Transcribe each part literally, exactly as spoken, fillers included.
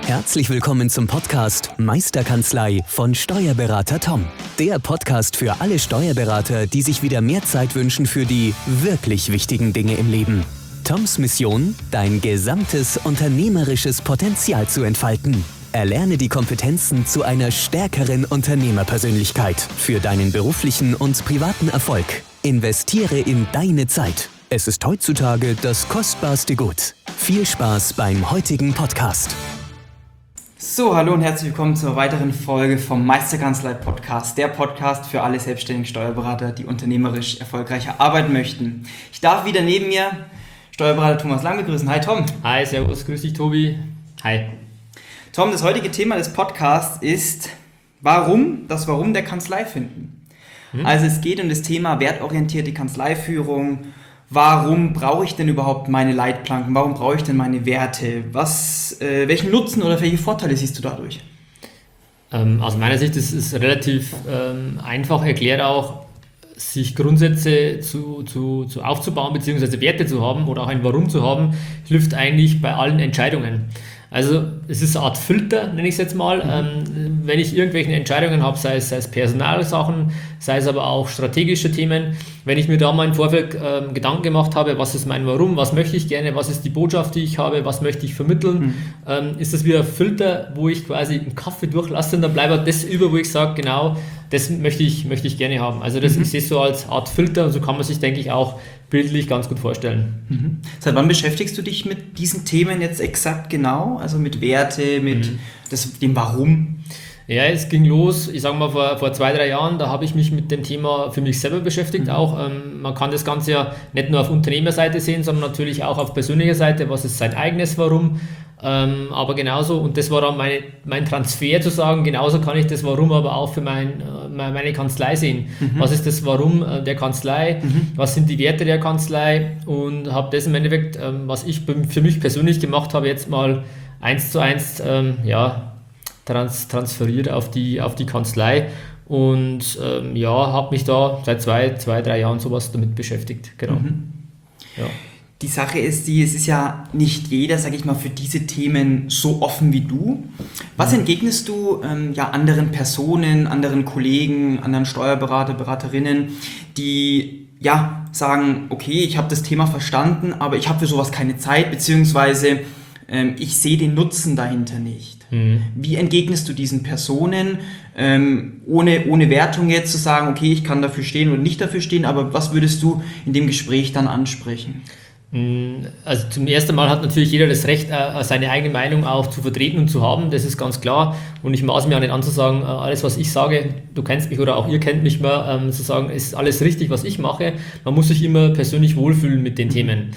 Herzlich willkommen zum Podcast Meisterkanzlei von Steuerberater Tom. Der Podcast für alle Steuerberater, die sich wieder mehr Zeit wünschen für die wirklich wichtigen Dinge im Leben. Toms Mission, dein gesamtes unternehmerisches Potenzial zu entfalten. Erlerne die Kompetenzen zu einer stärkeren Unternehmerpersönlichkeit für deinen beruflichen und privaten Erfolg. Investiere in deine Zeit. Es ist heutzutage das kostbarste Gut. Viel Spaß beim heutigen Podcast. So, hallo und herzlich willkommen zur weiteren Folge vom Meisterkanzlei Podcast, der Podcast für alle selbstständigen Steuerberater, die unternehmerisch erfolgreicher arbeiten möchten. Ich darf wieder neben mir Steuerberater Thomas Lang begrüßen. Hi Tom. Hi, servus, grüß dich Tobi. Hi. Tom, das heutige Thema des Podcasts ist Warum, das Warum der Kanzlei finden. Hm? Also es geht um das Thema wertorientierte Kanzleiführung. Warum brauche ich denn überhaupt meine Leitplanken? Warum brauche ich denn meine Werte? Was, äh, welchen Nutzen oder welche Vorteile siehst du dadurch? Ähm, aus meiner Sicht ist es relativ ähm, einfach erklärt auch, sich Grundsätze zu, zu, zu aufzubauen bzw. Werte zu haben oder auch ein Warum zu haben, hilft eigentlich bei allen Entscheidungen. Also es ist eine Art Filter, nenne ich es jetzt mal. Mhm. Ähm, wenn ich irgendwelche Entscheidungen habe, sei es, sei es Personalsachen, sei es aber auch strategische Themen, wenn ich mir da mal im Vorfeld ähm, Gedanken gemacht habe, was ist mein Warum, was möchte ich gerne, was ist die Botschaft, die ich habe, was möchte ich vermitteln, mhm. ähm, ist das wieder ein Filter, wo ich quasi einen Kaffee durchlasse und dann bleibt das über, wo ich sage, genau, das möchte ich, möchte ich gerne haben. Also das, mhm. ich sehe es so als Art Filter und so kann man sich, denke ich, auch bildlich ganz gut vorstellen. Mhm. Seit wann beschäftigst du dich mit diesen Themen jetzt exakt genau? Also mit Werte, mit mhm. das, dem Warum? Ja, es ging los, ich sage mal vor, vor zwei, drei Jahren, da habe ich mich mit dem Thema für mich selber beschäftigt mhm. auch. Ähm, man kann das Ganze ja nicht nur auf Unternehmerseite sehen, sondern natürlich auch auf persönlicher Seite, was ist sein eigenes Warum. Ähm, aber genauso, und das war dann meine, mein Transfer zu sagen, genauso kann ich das Warum aber auch für mein, äh, meine Kanzlei sehen. Mhm. Was ist das Warum äh, der Kanzlei? Mhm. Was sind die Werte der Kanzlei? Und habe das im Endeffekt, ähm, was ich für mich persönlich gemacht habe, jetzt mal eins zu eins ähm, ja, trans- transferiert auf die, auf die Kanzlei. Und ähm, ja, habe mich da seit zwei, zwei, drei Jahren sowas damit beschäftigt. Genau. Mhm. Ja. Die Sache ist die, es ist ja nicht jeder, sage ich mal, für diese Themen so offen wie du. Was entgegnest du ähm, ja, anderen Personen, anderen Kollegen, anderen Steuerberater, Beraterinnen, die ja sagen, okay, ich habe das Thema verstanden, aber ich habe für sowas keine Zeit, beziehungsweise ähm, ich sehe den Nutzen dahinter nicht. Mhm. Wie entgegnest du diesen Personen, ähm, ohne, ohne Wertung jetzt zu sagen, okay, ich kann dafür stehen oder nicht dafür stehen, aber was würdest du in dem Gespräch dann ansprechen? Also zum ersten Mal hat natürlich jeder das Recht, seine eigene Meinung auch zu vertreten und zu haben, das ist ganz klar. Und ich maße mir auch nicht an zu sagen, alles was ich sage, du kennst mich oder auch ihr kennt mich mehr, zu sagen, ist alles richtig, was ich mache. Man muss sich immer persönlich wohlfühlen mit den Themen.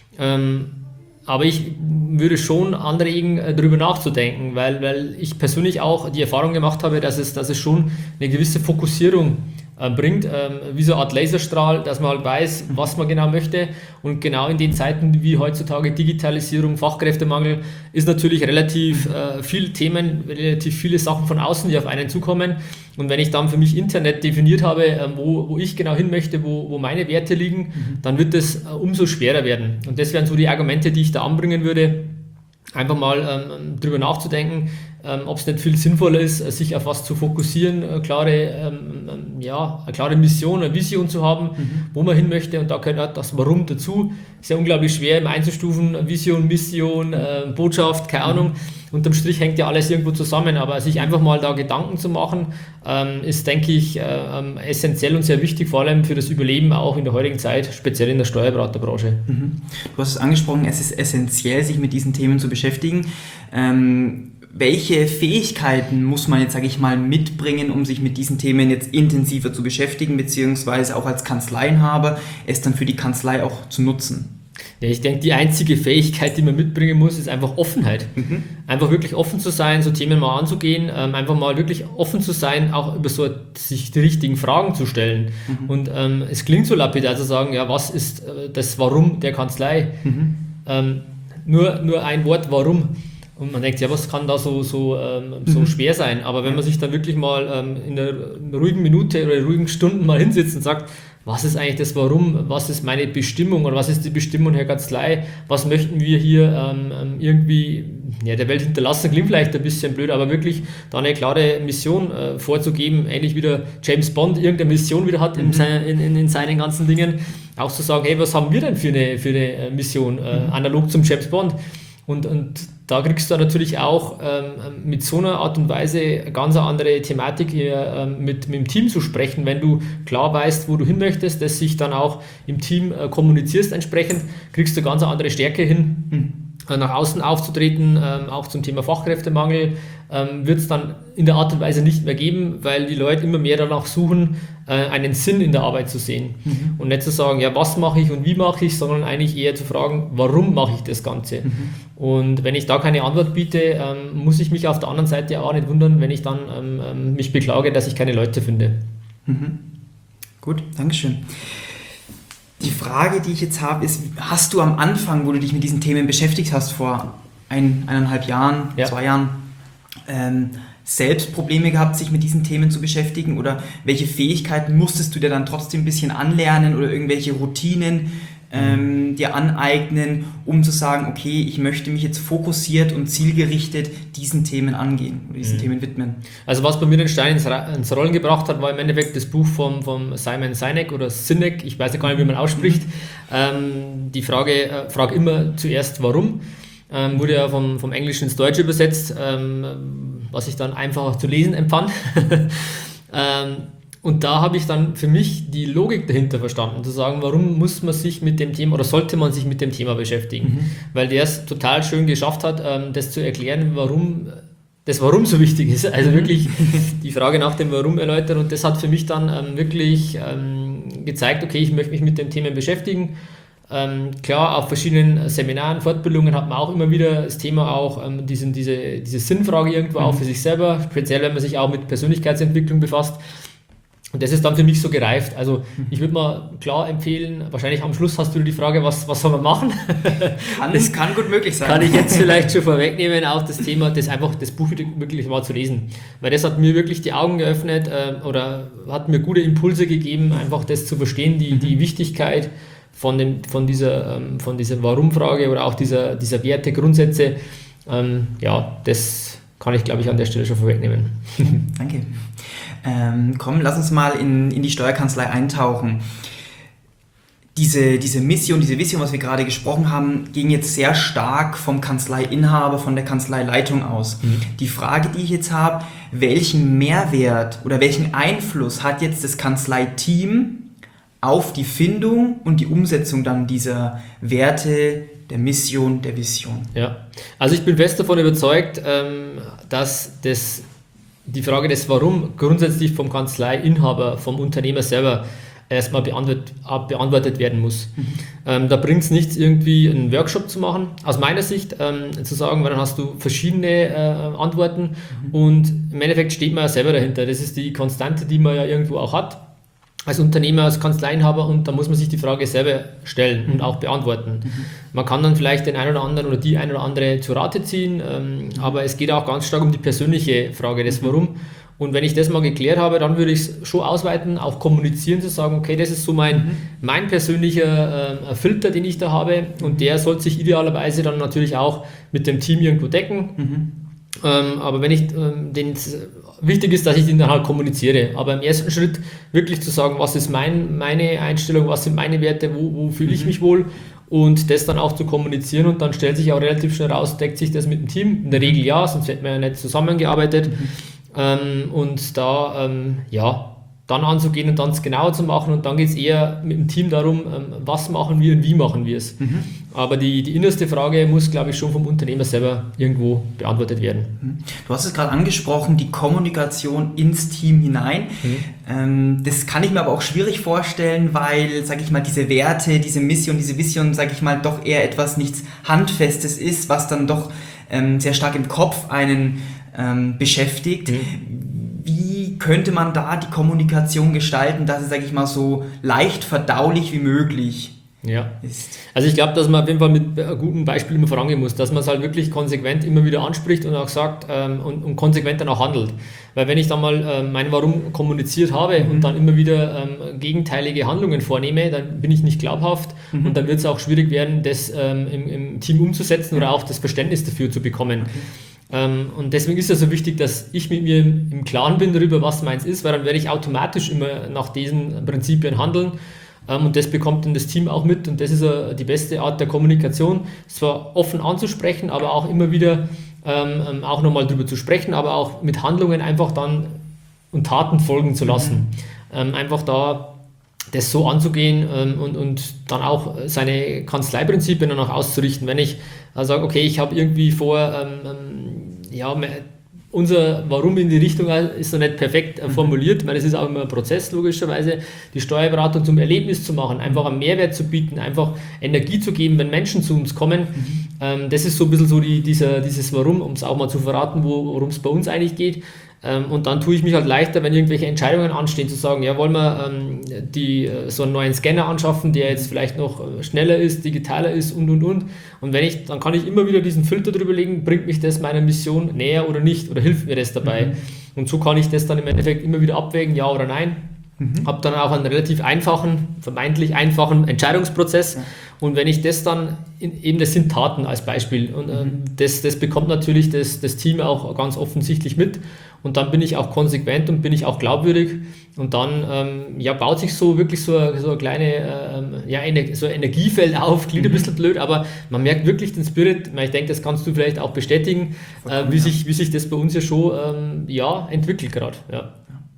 Aber ich würde schon anregen, darüber nachzudenken, weil, weil ich persönlich auch die Erfahrung gemacht habe, dass es, dass es schon eine gewisse Fokussierung bringt, ähm, wie so eine Art Laserstrahl, dass man halt weiß, was man genau möchte. Und genau in den Zeiten wie heutzutage Digitalisierung, Fachkräftemangel, ist natürlich relativ äh, viele Themen, relativ viele Sachen von außen, die auf einen zukommen. Und wenn ich dann für mich Internet definiert habe, äh, wo, wo ich genau hin möchte, wo, wo meine Werte liegen, mhm. dann wird das äh, umso schwerer werden. Und das wären so die Argumente, die ich da anbringen würde, einfach mal ähm, drüber nachzudenken, ähm, ob es nicht viel sinnvoller ist, sich auf was zu fokussieren, eine klare, ähm, ja, eine klare Mission, eine Vision zu haben, mhm. wo man hin möchte, und da gehört das Warum dazu. Ist ja unglaublich schwer im einzustufen, Vision, Mission, äh, Botschaft, keine Ahnung. Unterm Strich hängt ja alles irgendwo zusammen, aber sich einfach mal da Gedanken zu machen, ähm, ist, denke ich, äh, essentiell und sehr wichtig, vor allem für das Überleben auch in der heutigen Zeit, speziell in der Steuerberaterbranche. Mhm. Du hast es angesprochen, es ist essentiell, sich mit diesen Themen zu beschäftigen. Ähm, welche Fähigkeiten muss man jetzt, sage ich mal, mitbringen, um sich mit diesen Themen jetzt intensiver zu beschäftigen, beziehungsweise auch als Kanzleienhaber es dann für die Kanzlei auch zu nutzen? Ja, ich denke, die einzige Fähigkeit, die man mitbringen muss, ist einfach Offenheit. Mhm. Einfach wirklich offen zu sein, so Themen mal anzugehen, ähm, einfach mal wirklich offen zu sein, auch über so sich die richtigen Fragen zu stellen. Mhm. Und ähm, es klingt so lapidar zu sagen, ja, was ist äh, das Warum der Kanzlei? Mhm. Ähm, nur, nur ein Wort, warum. Und man denkt, ja, was kann da so, so, ähm, so mhm. schwer sein? Aber wenn man sich dann wirklich mal ähm, in einer ruhigen Minute oder ruhigen Stunden mal hinsitzt und sagt, was ist eigentlich das Warum, was ist meine Bestimmung oder was ist die Bestimmung der Kanzlei, was möchten wir hier ähm, irgendwie ja, der Welt hinterlassen, klingt vielleicht ein bisschen blöd, aber wirklich da eine klare Mission äh, vorzugeben, ähnlich wie der James Bond irgendeine Mission wieder hat mhm. in, seine, in, in, in seinen ganzen Dingen, auch zu sagen, hey, was haben wir denn für eine, für eine Mission, äh, mhm. analog zum James Bond? Und, und da kriegst du natürlich auch ähm, mit so einer Art und Weise eine ganz andere Thematik hier ähm, mit, mit dem Team zu sprechen, wenn du klar weißt, wo du hin möchtest, dass sich dann auch im Team äh, kommunizierst entsprechend, kriegst du ganz andere Stärke hin, mhm. äh, nach außen aufzutreten, ähm, auch zum Thema Fachkräftemangel ähm, wird es dann in der Art und Weise nicht mehr geben, weil die Leute immer mehr danach suchen, äh, einen Sinn in der Arbeit zu sehen mhm. und nicht zu sagen, ja, was mache ich und wie mache ich, sondern eigentlich eher zu fragen, warum mache ich das Ganze? Mhm. Und wenn ich da keine Antwort biete, ähm, muss ich mich auf der anderen Seite auch nicht wundern, wenn ich dann ähm, mich beklage, dass ich keine Leute finde. Mhm. Gut, Dankeschön. Die Frage, die ich jetzt habe, ist, hast du am Anfang, wo du dich mit diesen Themen beschäftigt hast, vor ein, eineinhalb Jahren, ja. zwei Jahren, ähm, selbst Probleme gehabt, sich mit diesen Themen zu beschäftigen? Oder welche Fähigkeiten musstest du dir dann trotzdem ein bisschen anlernen oder irgendwelche Routinen ähm, dir aneignen, um zu sagen, okay, ich möchte mich jetzt fokussiert und zielgerichtet diesen Themen angehen oder diesen mhm. Themen widmen? Also was bei mir den Stein ins, ins Rollen gebracht hat, war im Endeffekt das Buch vom, vom Simon Sinek oder Sinek, ich weiß ja gar nicht, wie man ausspricht. Mhm. Ähm, die Frage, äh, frag immer zuerst, warum? Ähm, wurde ja vom, vom Englischen ins Deutsche übersetzt, ähm, was ich dann einfacher zu lesen empfand. ähm, und da habe ich dann für mich die Logik dahinter verstanden, zu sagen, warum muss man sich mit dem Thema oder sollte man sich mit dem Thema beschäftigen? Mhm. Weil der es total schön geschafft hat, ähm, das zu erklären, warum das Warum so wichtig ist. Also wirklich die Frage nach dem Warum erläutern, und das hat für mich dann ähm, wirklich ähm, gezeigt, okay, ich möchte mich mit dem Thema beschäftigen. Ähm, klar, auf verschiedenen Seminaren, Fortbildungen hat man auch immer wieder das Thema auch, ähm, diesen, diese, diese Sinnfrage irgendwo mhm. auch für sich selber, speziell wenn man sich auch mit Persönlichkeitsentwicklung befasst. Und das ist dann für mich so gereift. Also ich würde mal klar empfehlen, wahrscheinlich am Schluss hast du die Frage, was, was soll man machen? Kann, das kann gut möglich sein. Kann ich jetzt vielleicht schon vorwegnehmen, auch das Thema, das einfach das Buch wirklich mal zu lesen. Weil das hat mir wirklich die Augen geöffnet äh, oder hat mir gute Impulse gegeben, einfach das zu verstehen, die, die Wichtigkeit von, dem, von dieser, ähm, von dieser Warum-Frage oder auch dieser, dieser Werte, Grundsätze. Ähm, ja, das kann ich, glaube ich, an der Stelle schon vorwegnehmen. Danke. Ähm, komm, lass uns mal in, in die Steuerkanzlei eintauchen. Diese, diese Mission, diese Vision, was wir gerade gesprochen haben, ging jetzt sehr stark vom Kanzleiinhaber, von der Kanzleileitung aus. Mhm. Die Frage, die ich jetzt habe, welchen Mehrwert oder welchen Einfluss hat jetzt das Kanzleiteam auf die Findung und die Umsetzung dann dieser Werte, der Mission, der Vision? Ja, also ich bin fest davon überzeugt, dass das die Frage des Warum grundsätzlich vom Kanzleiinhaber, vom Unternehmer selber erstmal beantwortet, beantwortet werden muss. Mhm. Ähm, da bringt es nichts, irgendwie einen Workshop zu machen. Aus meiner Sicht ähm, zu sagen, weil dann hast du verschiedene äh, Antworten mhm. und im Endeffekt steht man ja selber dahinter. Das ist die Konstante, die man ja irgendwo auch hat als Unternehmer, als Kanzleiinhaber, und da muss man sich die Frage selber stellen mhm. und auch beantworten. Mhm. Man kann dann vielleicht den einen oder anderen oder die ein oder andere zu Rate ziehen, ähm, mhm. aber es geht auch ganz stark um die persönliche Frage des mhm. Warum. Und wenn ich das mal geklärt habe, dann würde ich es schon ausweiten, auch kommunizieren, zu sagen, okay, das ist so mein, mhm. mein persönlicher äh, Filter, den ich da habe, und der sollte sich idealerweise dann natürlich auch mit dem Team irgendwo decken. Mhm. Ähm, aber wenn ich ähm, den, wichtig ist, dass ich den dann halt kommuniziere. Aber im ersten Schritt wirklich zu sagen, was ist mein, meine Einstellung, was sind meine Werte, wo, wo fühle ich mhm. mich wohl, und das dann auch zu kommunizieren, und dann stellt sich auch relativ schnell raus, deckt sich das mit dem Team? In der Regel ja, sonst hätten wir ja nicht zusammengearbeitet. Mhm. Ähm, und da, ähm, ja, dann anzugehen und dann es genauer zu machen, und dann geht es eher mit dem Team darum, ähm, was machen wir und wie machen wir es. Mhm. Aber die, die innerste Frage muss, glaube ich, schon vom Unternehmer selber irgendwo beantwortet werden. Du hast es gerade angesprochen, die Kommunikation ins Team hinein. Mhm. Ähm, das kann ich mir aber auch schwierig vorstellen, weil, sage ich mal, diese Werte, diese Mission, diese Vision, sage ich mal, doch eher etwas nichts Handfestes ist, was dann doch ähm, sehr stark im Kopf einen ähm, beschäftigt. Mhm. Wie könnte man da die Kommunikation gestalten, dass es, sage ich mal, so leicht verdaulich wie möglich Ja. ist. Also ich glaube, dass man auf jeden Fall mit einem guten Beispiel immer vorangehen muss, dass man es halt wirklich konsequent immer wieder anspricht und auch sagt ähm, und, und konsequent dann auch handelt. Weil wenn ich dann mal ähm, mein Warum kommuniziert habe mhm. und dann immer wieder ähm, gegenteilige Handlungen vornehme, dann bin ich nicht glaubhaft mhm. und dann wird es auch schwierig werden, das ähm, im, im Team umzusetzen oder auch das Verständnis dafür zu bekommen. Okay. Ähm, und deswegen ist es so wichtig, dass ich mit mir im, im Klaren bin darüber, was meins ist, weil dann werde ich automatisch immer nach diesen Prinzipien handeln. Und das bekommt dann das Team auch mit und das ist die beste Art der Kommunikation, zwar offen anzusprechen, aber auch immer wieder ähm, auch nochmal drüber zu sprechen, aber auch mit Handlungen einfach dann und Taten folgen zu lassen. Mhm. Ähm, einfach da das so anzugehen ähm, und, und dann auch seine Kanzleiprinzipien dann auch auszurichten. Wenn ich äh, sage, okay, ich habe irgendwie vor, ähm, ja, unser Warum in die Richtung ist noch nicht perfekt äh, formuliert. Ich meine, es ist auch immer ein Prozess, logischerweise, die Steuerberatung zum Erlebnis zu machen, einfach einen Mehrwert zu bieten, einfach Energie zu geben, wenn Menschen zu uns kommen. Mhm. Ähm, das ist so ein bisschen so die, dieser, dieses Warum, um es auch mal zu verraten, worum es bei uns eigentlich geht. Ähm, und dann tue ich mich halt leichter, wenn irgendwelche Entscheidungen anstehen, zu sagen, ja, wollen wir ähm, die, so einen neuen Scanner anschaffen, der jetzt vielleicht noch schneller ist, digitaler ist und, und, und. Und wenn ich, dann kann ich immer wieder diesen Filter drüber legen, bringt mich das meiner Mission näher oder nicht oder hilft mir das dabei? Mhm. Und so kann ich das dann im Endeffekt immer wieder abwägen, ja oder nein. Mhm. Habe dann auch einen relativ einfachen, vermeintlich einfachen Entscheidungsprozess. Ja. Und wenn ich das dann, in, eben das sind Taten als Beispiel, und ähm, mhm. das, das bekommt natürlich das, das Team auch ganz offensichtlich mit. Und dann bin ich auch konsequent und bin ich auch glaubwürdig. Und dann ähm, ja, baut sich so wirklich so, so ein kleines ähm, ja, so ein Energiefeld auf. Klingt mhm. ein bisschen blöd, aber man merkt wirklich den Spirit. Ich denke, das kannst du vielleicht auch bestätigen, äh, wie, sich, wie sich das bei uns ja schon ähm, ja, entwickelt gerade. Ja.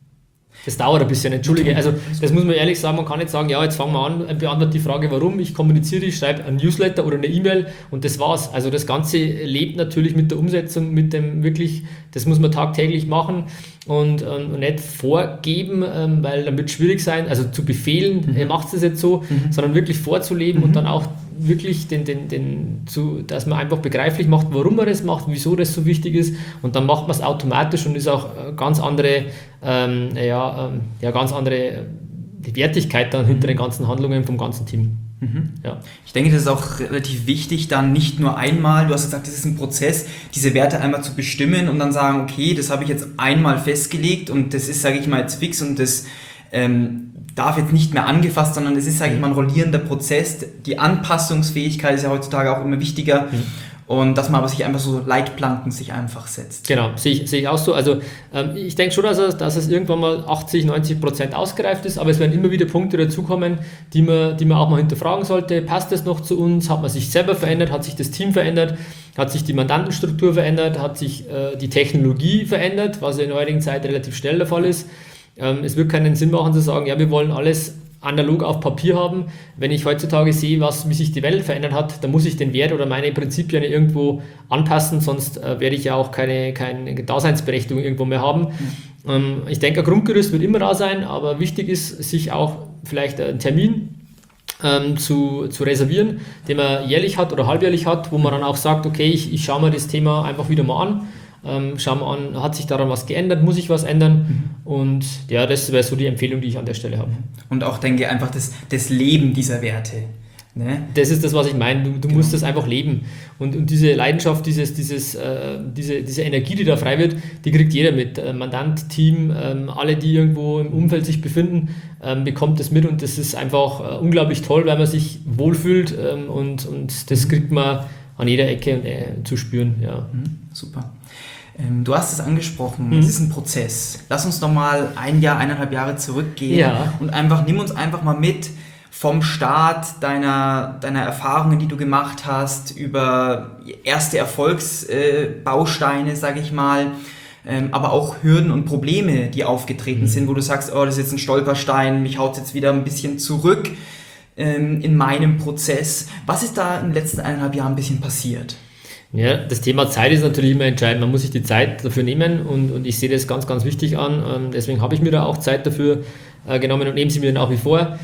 Das dauert ein bisschen, entschuldige. Also das muss man ehrlich sagen, man kann nicht sagen, ja, jetzt fangen wir an, beantworte die Frage, warum, ich kommuniziere, ich schreibe ein Newsletter oder eine E-Mail und das war's. Also das Ganze lebt natürlich mit der Umsetzung, mit dem wirklich, das muss man tagtäglich machen und, und nicht vorgeben, weil dann wird es schwierig sein, also zu befehlen, mhm. macht es jetzt so, mhm. sondern wirklich vorzuleben mhm. und dann auch wirklich den, den, den zu, dass man einfach begreiflich macht, warum man das macht, wieso das so wichtig ist und dann macht man es automatisch und ist auch ganz andere, ähm, ja, ähm, ja, ganz andere die Wertigkeit dann hinter den ganzen Handlungen vom ganzen Team. Mhm. Ja. Ich denke, das ist auch relativ wichtig, dann nicht nur einmal, du hast gesagt, das ist ein Prozess, diese Werte einmal zu bestimmen und dann sagen, okay, das habe ich jetzt einmal festgelegt und das ist, sage ich mal, jetzt fix und das ähm, darf jetzt nicht mehr angefasst, sondern es ist, sage ich mal, ein rollierender Prozess. Die Anpassungsfähigkeit ist ja heutzutage auch immer wichtiger. Mhm. Und dass man aber sich einfach so Leitplanken sich einfach setzt. Genau, sehe ich, sehe ich auch so. Also ähm, ich denke schon, dass es, dass es irgendwann mal achtzig, neunzig Prozent ausgereift ist, aber es werden immer wieder Punkte dazukommen, die man, die man auch mal hinterfragen sollte. Passt das noch zu uns? Hat man sich selber verändert? Hat sich das Team verändert? Hat sich die Mandantenstruktur verändert? Hat sich äh, die Technologie verändert, was ja in der heutigen Zeit relativ schnell der Fall ist? Ähm, es wird keinen Sinn machen zu sagen, ja, wir wollen alles analog auf Papier haben. Wenn ich heutzutage sehe, was, wie sich die Welt verändert hat, dann muss ich den Wert oder meine Prinzipien irgendwo anpassen, sonst äh, werde ich ja auch keine, keine Daseinsberechtigung irgendwo mehr haben. Mhm. Ähm, ich denke, ein Grundgerüst wird immer da sein, aber wichtig ist, sich auch vielleicht einen Termin ähm, zu, zu reservieren, den man jährlich hat oder halbjährlich hat, wo man dann auch sagt, okay, ich, ich schaue mir das Thema einfach wieder mal an. Ähm, schauen wir an, hat sich daran was geändert, muss ich was ändern? Mhm. Und ja, das wäre so die Empfehlung, die ich an der Stelle habe. Und auch, denke einfach, das, das Leben dieser Werte. Ne? Das ist das, was ich meine. Du, du genau. musst das einfach leben. Und, und diese Leidenschaft, dieses, dieses, äh, diese, diese Energie, die da frei wird, die kriegt jeder mit. Äh, Mandant, Team, ähm, alle, die irgendwo im Umfeld sich befinden, ähm, bekommt das mit. Und das ist einfach äh, unglaublich toll, weil man sich wohlfühlt. Ähm, und, und das kriegt man an jeder Ecke äh, zu spüren. Ja. Mhm, super. Du hast es angesprochen, mhm. es ist ein Prozess. Lass uns noch mal ein Jahr, eineinhalb Jahre zurückgehen ja. und einfach, nimm uns einfach mal mit vom Start deiner, deiner Erfahrungen, die du gemacht hast, über erste Erfolgsbausteine, äh, sage ich mal, ähm, aber auch Hürden und Probleme, die aufgetreten mhm. sind, wo du sagst, oh, das ist jetzt ein Stolperstein, mich haut es jetzt wieder ein bisschen zurück ähm, in meinem Prozess. Was ist da in den letzten eineinhalb Jahren ein bisschen passiert? Ja, das Thema Zeit ist natürlich immer entscheidend. Man muss sich die Zeit dafür nehmen und, und ich sehe das ganz, ganz wichtig an. Ähm, deswegen habe ich mir da auch Zeit dafür äh, genommen und nehme sie mir nach wie vor.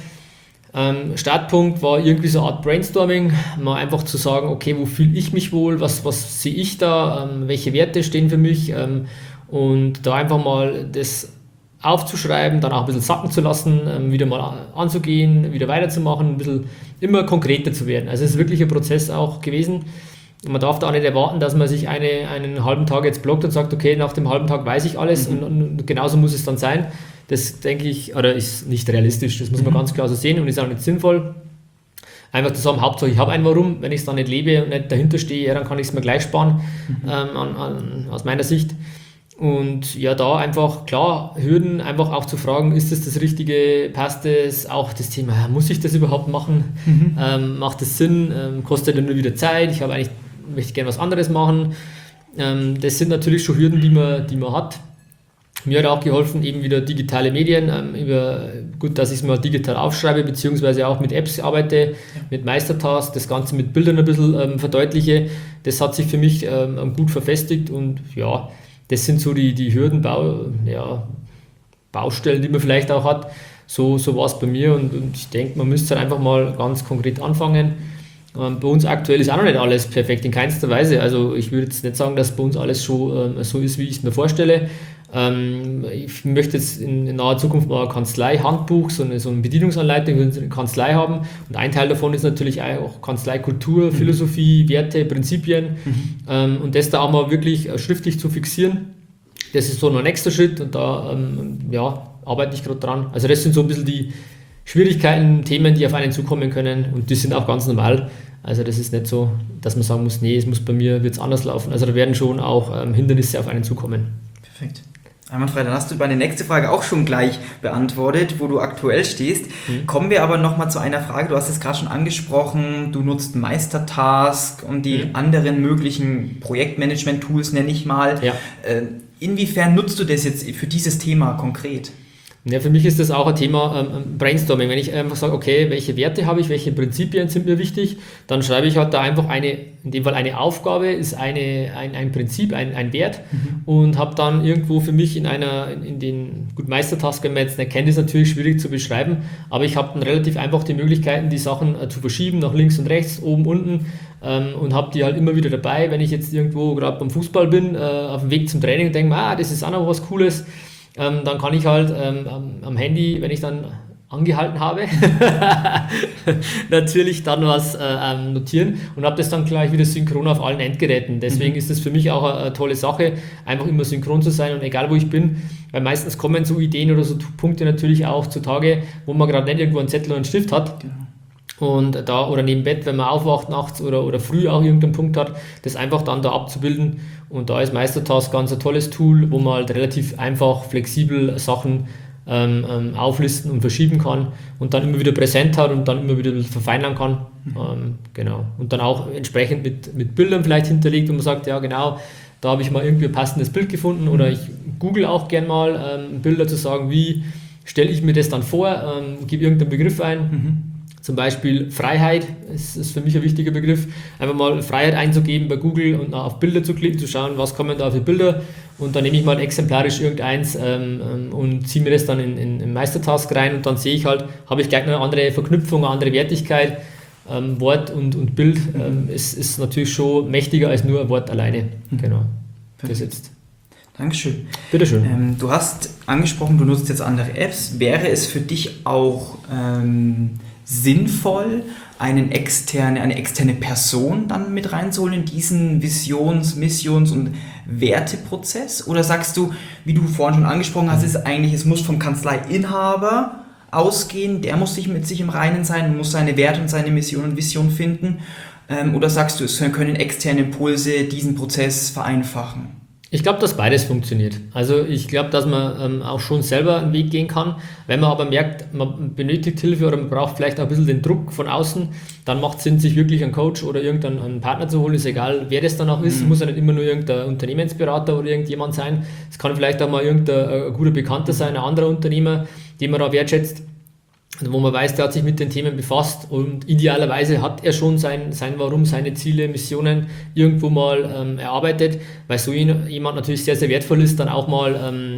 Ähm, Startpunkt war irgendwie so eine Art Brainstorming, mal einfach zu sagen, okay, wo fühle ich mich wohl, was, was sehe ich da, ähm, welche Werte stehen für mich ähm, und da einfach mal das aufzuschreiben, dann auch ein bisschen sacken zu lassen, ähm, wieder mal anzugehen, wieder weiterzumachen, ein bisschen immer konkreter zu werden. Also es ist wirklich ein Prozess auch gewesen. Man darf da auch nicht erwarten, dass man sich eine, einen halben Tag jetzt blockt und sagt, okay, nach dem halben Tag weiß ich alles mhm. und, und genauso muss es dann sein. Das denke ich, oder ist nicht realistisch, das muss man mhm. ganz klar so sehen und ist auch nicht sinnvoll. Einfach zu sagen, Hauptsache ich habe ein Warum, wenn ich es dann nicht lebe und nicht dahinter stehe, ja, dann kann ich es mir gleich sparen, mhm. ähm, an, an, aus meiner Sicht. Und ja, da einfach, klar, Hürden einfach auch zu fragen, ist das das Richtige, passt das, auch das Thema, muss ich das überhaupt machen, mhm. ähm, macht das Sinn, ähm, kostet ja nur wieder Zeit, ich habe eigentlich, möchte gerne was anderes machen. Ähm, das sind natürlich schon Hürden, die man, die man hat. Mir hat auch geholfen, eben wieder digitale Medien, ähm, über, gut, dass ich es mal digital aufschreibe, beziehungsweise auch mit Apps arbeite, ja. mit Meistertask, das Ganze mit Bildern ein bisschen ähm, verdeutliche. Das hat sich für mich ähm, gut verfestigt und ja, das sind so die, die Hürden, Bau, ja, Baustellen, die man vielleicht auch hat. So, so war es bei mir und, und ich denke, man müsste halt einfach mal ganz konkret anfangen. Ähm, bei uns aktuell ist auch noch nicht alles perfekt, in keinster Weise. Also ich würde jetzt nicht sagen, dass bei uns alles schon ähm, so ist, wie ich es mir vorstelle. Ähm, ich möchte jetzt in, in naher Zukunft mal ein Kanzlei-Handbuch, so eine, so eine Bedienungsanleitung für eine Kanzlei haben. Und ein Teil davon ist natürlich auch Kanzleikultur, mhm. Philosophie, Werte, Prinzipien. Mhm. Ähm, und das da auch mal wirklich schriftlich zu fixieren, das ist so ein nächster Schritt und da ähm, ja, arbeite ich gerade dran. Also das sind so ein bisschen die Schwierigkeiten, Themen, die auf einen zukommen können und die sind auch ganz normal. Also das ist nicht so, dass man sagen muss, nee, es muss bei mir wird's anders laufen. Also da werden schon auch ähm, Hindernisse auf einen zukommen. Perfekt. Einwandfrei, dann hast du meine nächste Frage auch schon gleich beantwortet, wo du aktuell stehst. Mhm. Kommen wir aber nochmal zu einer Frage, du hast es gerade schon angesprochen, du nutzt Meistertask und die mhm. anderen möglichen Projektmanagement-Tools, nenne ich mal. Ja. Inwiefern nutzt du das jetzt für dieses Thema konkret? Ja, für mich ist das auch ein Thema ähm, Brainstorming. Wenn ich einfach sage, okay, welche Werte habe ich, welche Prinzipien sind mir wichtig, dann schreibe ich halt da einfach eine, in dem Fall eine Aufgabe, ist eine, ein, ein Prinzip, ein, ein Wert mhm. und habe dann irgendwo für mich in einer, in, in den, gut, Meistertask, wenn man jetzt nicht kennt, ist natürlich schwierig zu beschreiben, aber ich habe dann relativ einfach die Möglichkeiten, die Sachen äh, zu verschieben, nach links und rechts, oben, unten ähm, und habe die halt immer wieder dabei, wenn ich jetzt irgendwo gerade beim Fußball bin, äh, auf dem Weg zum Training und denke, ah, das ist auch noch was Cooles. Ähm, dann kann ich halt ähm, am, am Handy, wenn ich dann angehalten habe, natürlich dann was äh, ähm, notieren und habe das dann gleich wieder synchron auf allen Endgeräten. Deswegen mhm. ist das für mich auch eine, eine tolle Sache, einfach immer synchron zu sein und egal wo ich bin, weil meistens kommen so Ideen oder so Punkte natürlich auch zutage, wo man gerade nicht irgendwo einen Zettel oder einen Stift hat. Genau. Und da oder neben Bett, wenn man aufwacht nachts oder, oder früh auch irgendeinen Punkt hat, das einfach dann da abzubilden. Und da ist Meistertask ganz ein tolles Tool, wo man halt relativ einfach, flexibel Sachen ähm, ähm, auflisten und verschieben kann und dann immer wieder präsent hat und dann immer wieder verfeinern kann. Mhm. Ähm, genau. Und dann auch entsprechend mit, mit Bildern vielleicht hinterlegt, wo man sagt, ja genau, da habe ich mal irgendwie ein passendes Bild gefunden oder ich google auch gern mal ähm, Bilder zu sagen, wie stelle ich mir das dann vor, ähm, gebe irgendeinen Begriff ein. Mhm. Zum Beispiel Freiheit, das ist für mich ein wichtiger Begriff, einfach mal Freiheit einzugeben bei Google und auf Bilder zu klicken, zu schauen, was kommen da für Bilder und dann nehme ich mal exemplarisch irgendeins ähm, und ziehe mir das dann in, in, in Meistertask rein und dann sehe ich halt, habe ich gleich eine andere Verknüpfung, eine andere Wertigkeit, ähm, Wort und, und Bild ähm, ist, ist natürlich schon mächtiger als nur ein Wort alleine, genau, gesetzt. Dankeschön. Bitteschön. Ähm, du hast angesprochen, du nutzt jetzt andere Apps. Wäre es für dich auch ähm, sinnvoll, einen externe, eine externe Person dann mit reinzuholen in diesen Visions-, Missions- und Werteprozess? Oder sagst du, wie du vorhin schon angesprochen hast, ist eigentlich, es muss vom Kanzleiinhaber ausgehen, der muss sich mit sich im Reinen sein, muss seine Werte und seine Mission und Vision finden? Ähm, oder sagst du, es können externe Impulse diesen Prozess vereinfachen? Ich glaube, dass beides funktioniert. Also ich glaube, dass man ähm, auch schon selber einen Weg gehen kann. Wenn man aber merkt, man benötigt Hilfe oder man braucht vielleicht auch ein bisschen den Druck von außen, dann macht es Sinn, sich wirklich einen Coach oder irgendeinen Partner zu holen. Ist egal, wer das dann auch ist. Mhm. Muss ja nicht immer nur irgendein Unternehmensberater oder irgendjemand sein. Es kann vielleicht auch mal irgendein ein guter Bekannter sein, ein anderer Unternehmer, den man da wertschätzt, wo man weiß, der hat sich mit den Themen befasst und idealerweise hat er schon sein, sein Warum, seine Ziele, Missionen irgendwo mal ähm, erarbeitet, weil so jemand natürlich sehr, sehr wertvoll ist, dann auch mal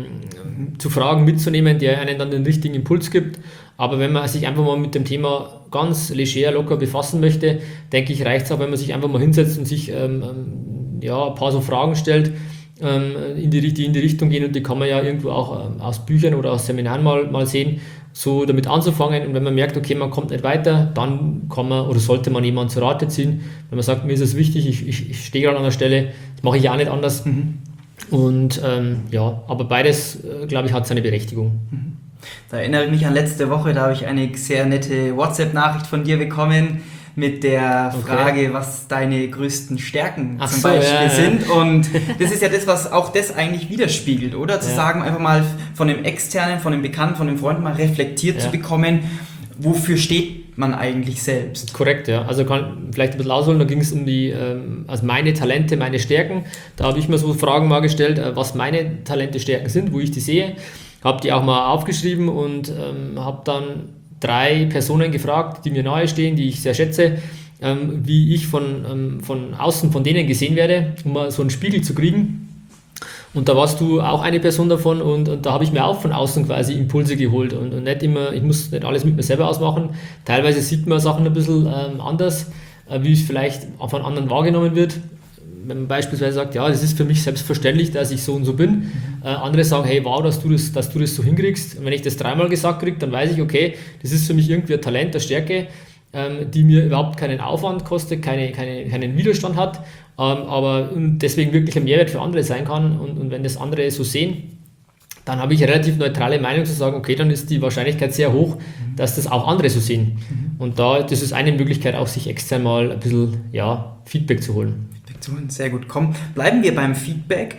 ähm, zu fragen, mitzunehmen, der einen dann den richtigen Impuls gibt. Aber wenn man sich einfach mal mit dem Thema ganz leger, locker befassen möchte, denke ich, reicht es auch, wenn man sich einfach mal hinsetzt und sich ähm, ja, ein paar so Fragen stellt, ähm, in die, die in die Richtung gehen, und die kann man ja irgendwo auch ähm, aus Büchern oder aus Seminaren mal, mal sehen, so damit anzufangen. Und wenn man merkt, okay, man kommt nicht weiter, dann kann man oder sollte man jemanden zu Rate ziehen. Wenn man sagt, mir ist es wichtig, ich, ich, ich stehe gerade an der Stelle, das mache ich ja auch nicht anders. Mhm. Und ähm, ja, aber beides, äh, glaube ich, hat seine Berechtigung. Mhm. Da erinnere ich mich an letzte Woche, da habe ich eine sehr nette WhatsApp-Nachricht von dir bekommen mit der Frage, okay, was deine größten Stärken Ach zum so, Beispiel ja, sind. Ja. Und das ist ja das, was auch das eigentlich widerspiegelt, oder? Zu ja. sagen, einfach mal von dem Externen, von dem Bekannten, von dem Freund mal reflektiert ja. zu bekommen, wofür steht man eigentlich selbst. Korrekt, ja. Also kann vielleicht ein bisschen ausholen, da ging es um die, ähm, also meine Talente, meine Stärken. Da habe ich mir so Fragen mal gestellt, äh, was meine Talente, Stärken sind, wo ich die sehe. Habe die auch mal aufgeschrieben und ähm, habe dann drei Personen gefragt, die mir nahe stehen, die ich sehr schätze, ähm, wie ich von, ähm, von außen von denen gesehen werde, um mal so einen Spiegel zu kriegen. Und da warst du auch eine Person davon, und, und da habe ich mir auch von außen quasi Impulse geholt und, und nicht immer, ich muss nicht alles mit mir selber ausmachen. Teilweise sieht man Sachen ein bisschen ähm, anders, äh, wie es vielleicht auch von anderen wahrgenommen wird. Wenn man beispielsweise sagt, ja, das ist für mich selbstverständlich, dass ich so und so bin. Mhm. Äh, andere sagen, hey, wow, dass du das, dass du das so hinkriegst. Und wenn ich das dreimal gesagt kriege, dann weiß ich, okay, das ist für mich irgendwie ein Talent, eine Stärke, ähm, die mir überhaupt keinen Aufwand kostet, keine, keine, keinen Widerstand hat, ähm, aber deswegen wirklich ein Mehrwert für andere sein kann. Und, und wenn das andere so sehen, dann habe ich eine relativ neutrale Meinung zu sagen, okay, dann ist die Wahrscheinlichkeit sehr hoch, mhm. dass das auch andere so sehen. Mhm. Und da, das ist eine Möglichkeit, auch sich extern mal ein bisschen ja, Feedback zu holen. Sehr gut, komm, bleiben wir beim Feedback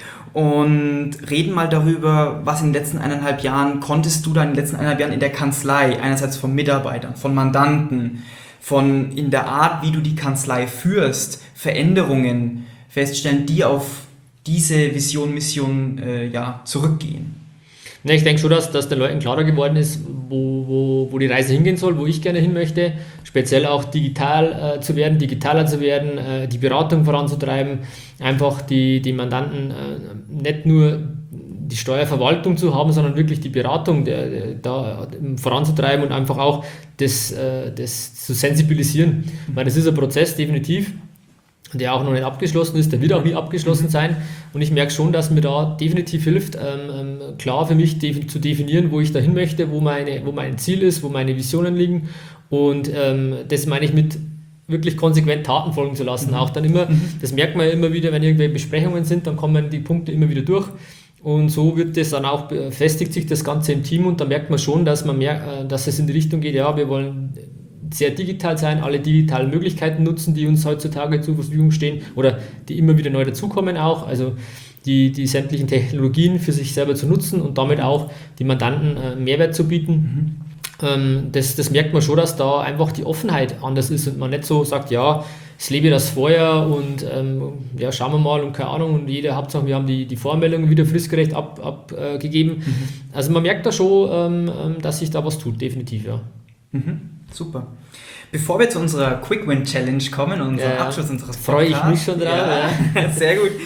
und reden mal darüber, was in den letzten eineinhalb Jahren konntest du da in den letzten eineinhalb Jahren in der Kanzlei, einerseits von Mitarbeitern, von Mandanten, von in der Art, wie du die Kanzlei führst, Veränderungen feststellen, die auf diese Vision, Mission äh, ja, zurückgehen. Ja, ich denke schon, dass, dass den Leuten klarer geworden ist, wo, wo, wo die Reise hingehen soll, wo ich gerne hin möchte. Speziell auch digital äh, zu werden, digitaler zu werden, äh, die Beratung voranzutreiben, einfach die, die Mandanten äh, nicht nur die Steuerverwaltung zu haben, sondern wirklich die Beratung der, der, da voranzutreiben und einfach auch das, äh, das zu sensibilisieren. Ich meine, das ist ein Prozess, definitiv, der auch noch nicht abgeschlossen ist, der wird auch nie abgeschlossen sein, und ich merke schon, dass mir da definitiv hilft, ähm, klar für mich def- zu definieren, wo ich dahin möchte, wo, meine, wo mein Ziel ist, wo meine Visionen liegen, und ähm, das meine ich mit wirklich konsequent Taten folgen zu lassen, mhm. auch dann immer, das merkt man ja immer wieder, wenn irgendwelche Besprechungen sind, dann kommen die Punkte immer wieder durch, und so wird das dann auch, festigt sich das Ganze im Team, und da merkt man schon, dass man merkt, dass es in die Richtung geht, ja, wir wollen sehr digital sein, alle digitalen Möglichkeiten nutzen, die uns heutzutage zur Verfügung stehen oder die immer wieder neu dazukommen auch, also die, die sämtlichen Technologien für sich selber zu nutzen und damit auch die Mandanten äh, Mehrwert zu bieten. Mhm. Ähm, das, das merkt man schon, dass da einfach die Offenheit anders ist und man nicht so sagt, ja, es lebe das vorher und ähm, ja, schauen wir mal und keine Ahnung, und jeder, Hauptsache wir haben die, die Vormeldungen wieder fristgerecht abgegeben. Ab, äh, mhm. Also man merkt da schon, ähm, dass sich da was tut, definitiv, ja. Mhm. Super. Bevor wir zu unserer Quick Win Challenge kommen, unserem ja, Abschluss unseres Podcasts. Freue ich mich schon drauf. Ja, ja. Sehr gut.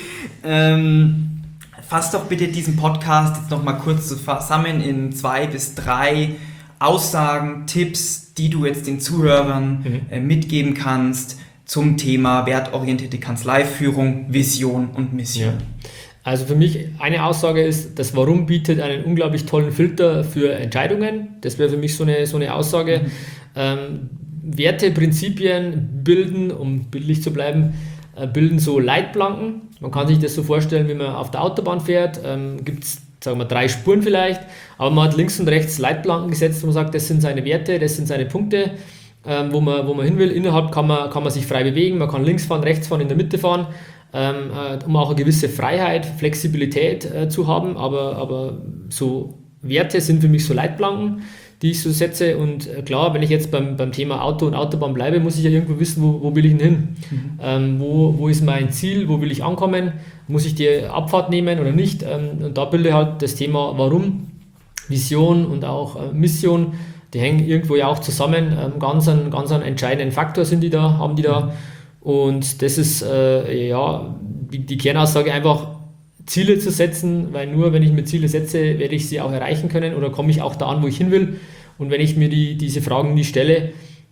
Ähm, fass doch bitte diesen Podcast jetzt nochmal kurz zusammen in zwei bis drei Aussagen, Tipps, die du jetzt den Zuhörern mhm. äh, mitgeben kannst zum Thema wertorientierte Kanzleiführung, Vision und Mission. Ja. Also für mich eine Aussage ist, das Warum bietet einen unglaublich tollen Filter für Entscheidungen. Das wäre für mich so eine, so eine Aussage. Mhm. Ähm, Werte, Prinzipien bilden, um bildlich zu bleiben, äh, bilden so Leitplanken. Man kann sich das so vorstellen, wie man auf der Autobahn fährt. Ähm, gibt es, sagen wir, drei Spuren vielleicht, aber man hat links und rechts Leitplanken gesetzt, wo man sagt, das sind seine Werte, das sind seine Punkte, ähm, wo man, wo man hin will. Innerhalb kann man, kann man sich frei bewegen, man kann links fahren, rechts fahren, in der Mitte fahren. Ähm, äh, um auch eine gewisse Freiheit, Flexibilität äh, zu haben, aber, aber so Werte sind für mich so Leitplanken, die ich so setze, und äh, klar, wenn ich jetzt beim, beim Thema Auto und Autobahn bleibe, muss ich ja irgendwo wissen, wo, wo will ich denn hin, mhm. ähm, wo, wo ist mein Ziel, wo will ich ankommen, muss ich die Abfahrt nehmen oder nicht, ähm, und da bilde halt das Thema Warum, Vision und auch äh, Mission, die hängen irgendwo ja auch zusammen, ähm, ganz, einen, ganz einen entscheidenden Faktor sind die da, haben die da, mhm. Und das ist äh, ja die, die Kernaussage, einfach Ziele zu setzen, weil nur wenn ich mir Ziele setze, werde ich sie auch erreichen können oder komme ich auch da an, wo ich hin will. Und wenn ich mir die, diese Fragen nie stelle,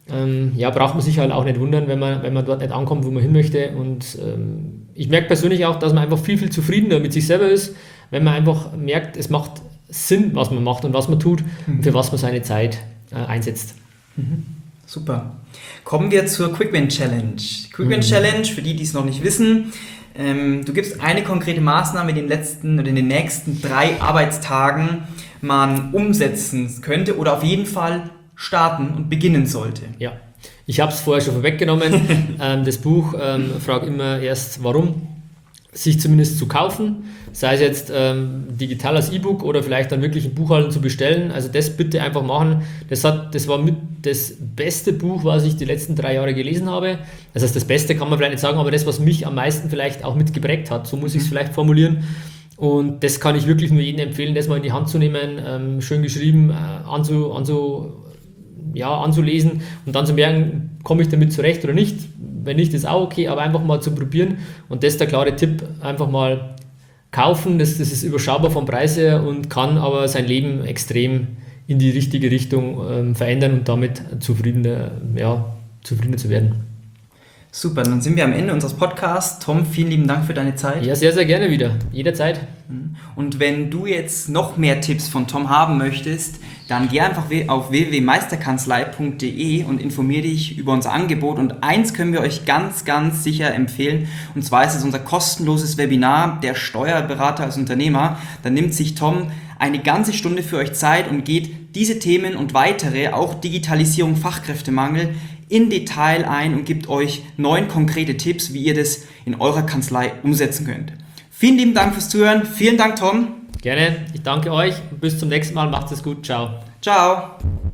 ähm, ja, braucht man sich halt auch nicht wundern, wenn man, wenn man dort nicht ankommt, wo man hin möchte. Und ähm, ich merke persönlich auch, dass man einfach viel, viel zufriedener mit sich selber ist, wenn man einfach merkt, es macht Sinn, was man macht und was man tut mhm. und für was man seine Zeit äh, einsetzt. Mhm. Super. Kommen wir zur Quick Win Challenge. Quick Win mhm. Challenge, für die, die es noch nicht wissen, ähm, du gibst eine konkrete Maßnahme, die in den letzten oder in den nächsten drei Arbeitstagen man umsetzen könnte oder auf jeden Fall starten und beginnen sollte. Ja, ich habe es vorher schon vorweggenommen. ähm, das Buch ähm, fragt immer erst, warum, sich zumindest zu kaufen, sei es jetzt ähm, digital als E-Book oder vielleicht dann wirklich in Buchhaltung zu bestellen. Also das bitte einfach machen. Das, hat, das war mit das beste Buch, was ich die letzten drei Jahre gelesen habe. Das heißt, das Beste kann man vielleicht nicht sagen, aber das, was mich am meisten vielleicht auch mitgeprägt hat, so muss ich es vielleicht formulieren. Und das kann ich wirklich nur jedem empfehlen, das mal in die Hand zu nehmen, ähm, schön geschrieben, äh, anzu, anzu, ja, anzulesen und dann zu merken, komme ich damit zurecht oder nicht. Wenn nicht, ist auch okay, aber einfach mal zu probieren. Und das ist der klare Tipp, einfach mal kaufen. Das, das ist überschaubar vom Preis her und kann aber sein Leben extrem in die richtige Richtung ähm, verändern und damit zufriedener, ja, zufriedener zu werden. Super, dann sind wir am Ende unseres Podcasts. Tom, vielen lieben Dank für deine Zeit. Ja, sehr, sehr gerne wieder. Jederzeit. Und wenn du jetzt noch mehr Tipps von Tom haben möchtest, dann geh einfach auf w w w punkt meisterkanzlei punkt d e und informier dich über unser Angebot. Und eins können wir euch ganz, ganz sicher empfehlen. Und zwar ist es unser kostenloses Webinar, der Steuerberater als Unternehmer. Da nimmt sich Tom eine ganze Stunde für euch Zeit und geht diese Themen und weitere, auch Digitalisierung, Fachkräftemangel, in Detail ein und gibt euch neun konkrete Tipps, wie ihr das in eurer Kanzlei umsetzen könnt. Vielen lieben Dank fürs Zuhören. Vielen Dank, Tom. Gerne. Ich danke euch. Bis zum nächsten Mal. Macht es gut. Ciao. Ciao.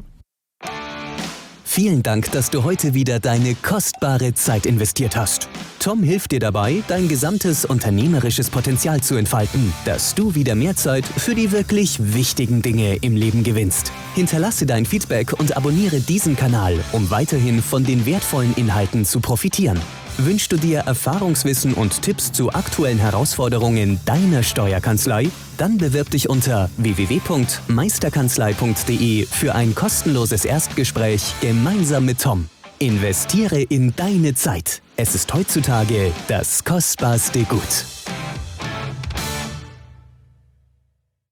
Vielen Dank, dass du heute wieder deine kostbare Zeit investiert hast. Tom hilft dir dabei, dein gesamtes unternehmerisches Potenzial zu entfalten, dass du wieder mehr Zeit für die wirklich wichtigen Dinge im Leben gewinnst. Hinterlasse dein Feedback und abonniere diesen Kanal, um weiterhin von den wertvollen Inhalten zu profitieren. Wünschst du dir Erfahrungswissen und Tipps zu aktuellen Herausforderungen deiner Steuerkanzlei? Dann bewirb dich unter w w w punkt meisterkanzlei punkt d e für ein kostenloses Erstgespräch gemeinsam mit Tom. Investiere in deine Zeit. Es ist heutzutage das kostbarste Gut.